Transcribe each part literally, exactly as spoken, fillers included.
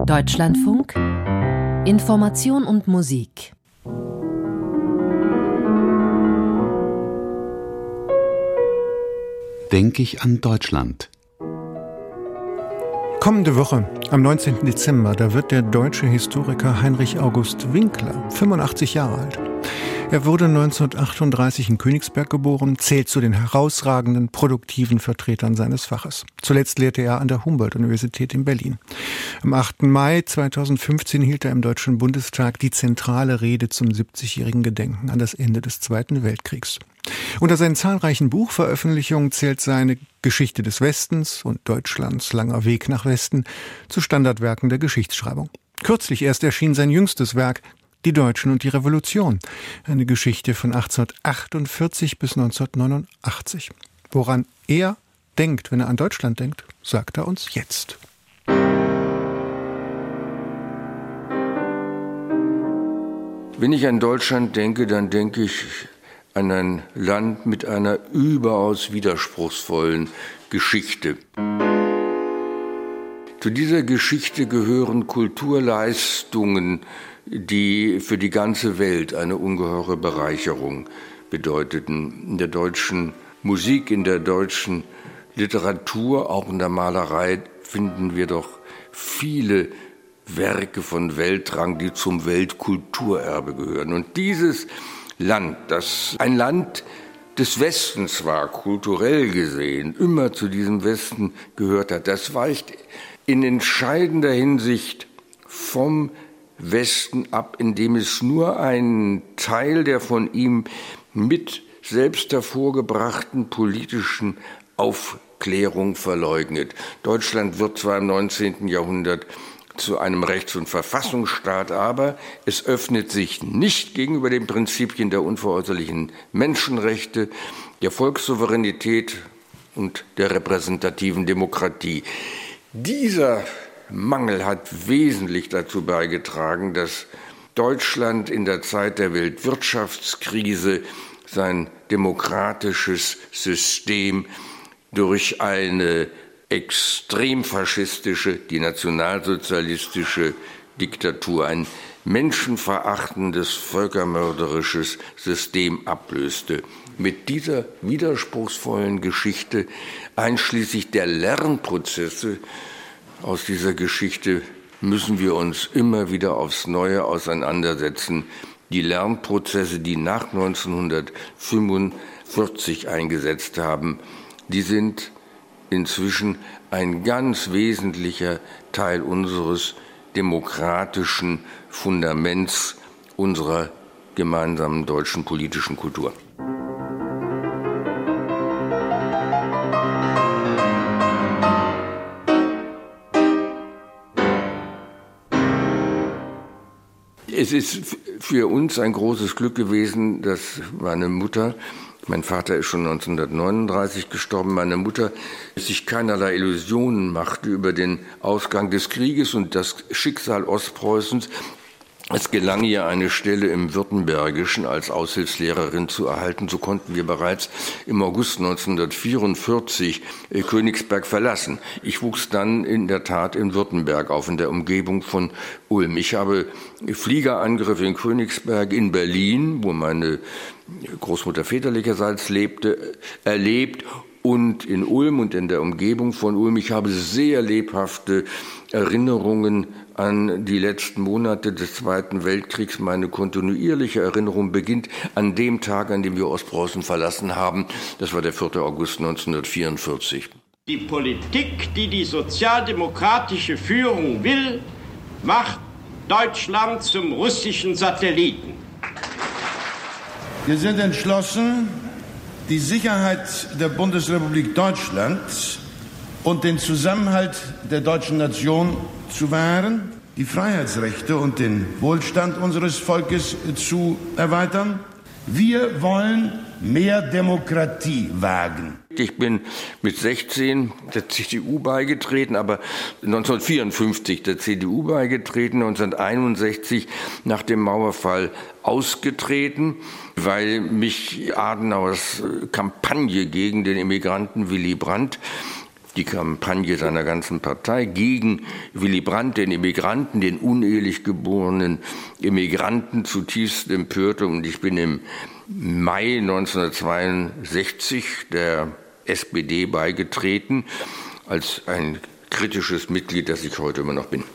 Deutschlandfunk Information und Musik. Denk ich an Deutschland. Kommende Woche, am neunzehnten Dezember, da wird der deutsche Historiker Heinrich August Winkler fünfundachtzig Jahre alt. Er wurde neunzehnhundertachtunddreißig in Königsberg geboren, zählt zu den herausragenden, produktiven Vertretern seines Faches. Zuletzt lehrte er an der Humboldt-Universität in Berlin. Am achten Mai zweitausendfünfzehn hielt er im Deutschen Bundestag die zentrale Rede zum siebzigjährigen Gedenken an das Ende des Zweiten Weltkriegs. Unter seinen zahlreichen Buchveröffentlichungen zählt seine Geschichte des Westens und Deutschlands langer Weg nach Westen zu Standardwerken der Geschichtsschreibung. Kürzlich erst erschien sein jüngstes Werk Die Deutschen und die Revolution, eine Geschichte von achtzehnhundertachtundvierzig bis neunzehnhundertneunundachtzig. Woran er denkt, wenn er an Deutschland denkt, sagt er uns jetzt. Wenn ich an Deutschland denke, dann denke ich an ein Land mit einer überaus widerspruchsvollen Geschichte. Zu dieser Geschichte gehören Kulturleistungen, die für die ganze Welt eine ungeheure Bereicherung bedeuteten. In der deutschen Musik, in der deutschen Literatur, auch in der Malerei finden wir doch viele Werke von Weltrang, die zum Weltkulturerbe gehören. Und dieses Land, das ein Land des Westens war, kulturell gesehen, immer zu diesem Westen gehört hat, das weicht in entscheidender Hinsicht vom Westen ab, indem es nur einen Teil der von ihm mit selbst hervorgebrachten politischen Aufklärung verleugnet. Deutschland wird zwar im neunzehnten Jahrhundert zu einem Rechts- und Verfassungsstaat, aber es öffnet sich nicht gegenüber den Prinzipien der unveräußerlichen Menschenrechte, der Volkssouveränität und der repräsentativen Demokratie. Dieser Mangel hat wesentlich dazu beigetragen, dass Deutschland in der Zeit der Weltwirtschaftskrise sein demokratisches System durch eine extrem faschistische, die nationalsozialistische Diktatur, ein menschenverachtendes, völkermörderisches System ablöste. Mit dieser widerspruchsvollen Geschichte, einschließlich der Lernprozesse aus dieser Geschichte, müssen wir uns immer wieder aufs Neue auseinandersetzen. Die Lernprozesse, die nach neunzehnhundertfünfundvierzig eingesetzt haben, die sind inzwischen ein ganz wesentlicher Teil unseres demokratischen Fundaments, unserer gemeinsamen deutschen politischen Kultur. Es ist für uns ein großes Glück gewesen, dass meine Mutter, mein Vater ist schon neunzehnhundertneununddreißig gestorben, meine Mutter sich keinerlei Illusionen machte über den Ausgang des Krieges und das Schicksal Ostpreußens. Es gelang ihr, eine Stelle im Württembergischen als Aushilfslehrerin zu erhalten. So konnten wir bereits im August neunzehnhundertvierundvierzig Königsberg verlassen. Ich wuchs dann in der Tat in Württemberg auf, in der Umgebung von Ulm. Ich habe Fliegerangriffe in Königsberg, in Berlin, wo meine Großmutter väterlicherseits lebte, erlebt, und in Ulm und in der Umgebung von Ulm. Ich habe sehr lebhafte Erinnerungen an die letzten Monate des Zweiten Weltkriegs. Meine kontinuierliche Erinnerung beginnt an dem Tag, an dem wir Ostpreußen verlassen haben. Das war der vierte August neunzehnhundertvierundvierzig. Die Politik, die die sozialdemokratische Führung will, macht Deutschland zum russischen Satelliten. Wir sind entschlossen, die Sicherheit der Bundesrepublik Deutschland und den Zusammenhalt der deutschen Nation zu wahren, die Freiheitsrechte und den Wohlstand unseres Volkes zu erweitern. Wir wollen mehr Demokratie wagen. Ich bin mit sechzehn der C D U beigetreten, aber neunzehnhundertvierundfünfzig der C D U beigetreten, neunzehnhunderteinundsechzig nach dem Mauerfall ausgetreten, weil mich Adenauers Kampagne gegen den Emigranten Willy Brandt die Kampagne seiner ganzen Partei gegen Willy Brandt, den Immigranten, den unehelich geborenen Immigranten, zutiefst empörte. Und ich bin im Mai neunzehnhundertzweiundsechzig der S P D beigetreten, als ein kritisches Mitglied, das ich heute immer noch bin.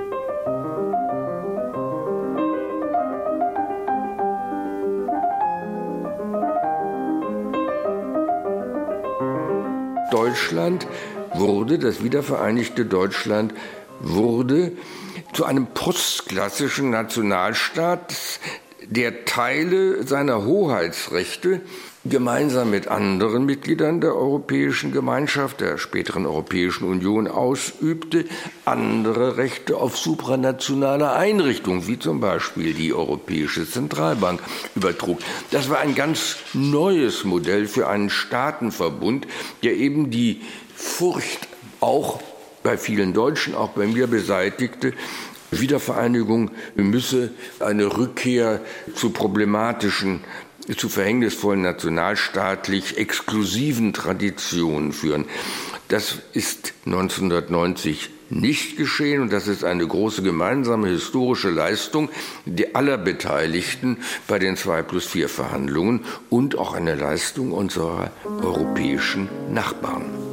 Deutschland wurde, das wiedervereinigte Deutschland wurde zu einem postklassischen Nationalstaat, der Teile seiner Hoheitsrechte gemeinsam mit anderen Mitgliedern der Europäischen Gemeinschaft, der späteren Europäischen Union ausübte, andere Rechte auf supranationale Einrichtungen, wie zum Beispiel die Europäische Zentralbank, übertrug. Das war ein ganz neues Modell für einen Staatenverbund, der eben die Furcht auch bei vielen Deutschen, auch bei mir beseitigte, Wiedervereinigung müsse eine Rückkehr zu problematischen, zu verhängnisvollen nationalstaatlich exklusiven Traditionen führen. Das ist neunzehnhundertneunzig nicht geschehen und das ist eine große gemeinsame historische Leistung aller Beteiligten bei den zwei plus vier Verhandlungen und auch eine Leistung unserer europäischen Nachbarn.